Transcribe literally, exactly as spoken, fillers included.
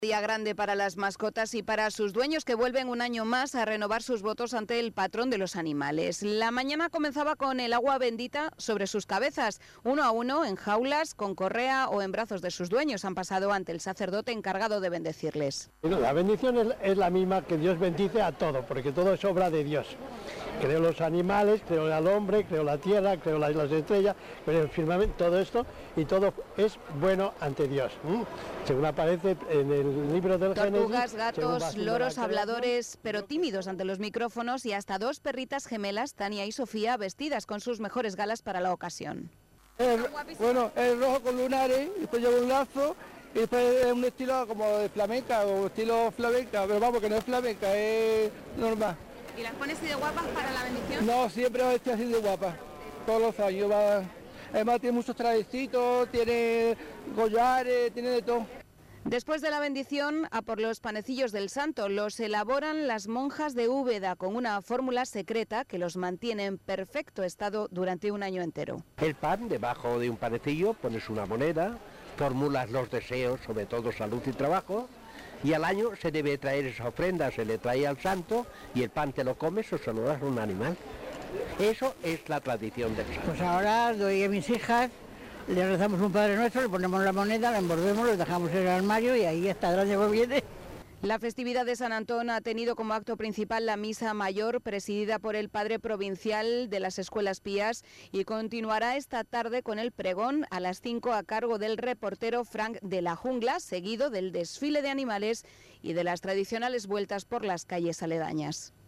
Día grande para las mascotas y para sus dueños que vuelven un año más a renovar sus votos ante el patrón de los animales. La mañana comenzaba con el agua bendita sobre sus cabezas. Uno a uno, en jaulas, con correa o en brazos de sus dueños, han pasado ante el sacerdote encargado de bendecirles. Bueno, la bendición es, es la misma, que Dios bendice a todo, porque todo es obra de Dios. Creo los animales, creo al hombre, creo la tierra, creo las, las estrellas, creo el firmamento, todo esto, y todo es bueno ante Dios. ¿Mm? Según aparece en el libro del Génesis. Tortugas, gatos, loros habladores, pero tímidos ante los micrófonos, y hasta dos perritas gemelas, Tania y Sofía, vestidas con sus mejores galas para la ocasión. El, bueno, el rojo con lunares, después lleva un lazo, y después es un estilo como de flamenca, o estilo flamenca, pero vamos, que no es flamenca, es normal. ¿Y las pones así de guapas para la bendición? No, siempre estoy así de guapa, todos los años. Va. Además tiene muchos trajecitos, tiene collares, tiene de todo. Después de la bendición, a por los panecillos del santo. Los elaboran las monjas de Úbeda con una fórmula secreta que los mantiene en perfecto estado durante un año entero. El pan, debajo de un panecillo pones una moneda, formulas los deseos, sobre todo salud y trabajo, y al año se debe traer esa ofrenda, se le trae al santo, y el pan te lo comes o se lo das a un animal. Eso es la tradición del santo. Pues ahora doy a mis hijas, le rezamos un Padre Nuestro, le ponemos la moneda, la envolvemos, lo dejamos en el armario y ahí hasta el año que viene. La festividad de San Antón ha tenido como acto principal la misa mayor presidida por el padre provincial de las Escuelas Pías y continuará esta tarde con el pregón a las cinco a cargo del reportero Frank de la Jungla, seguido del desfile de animales y de las tradicionales vueltas por las calles aledañas.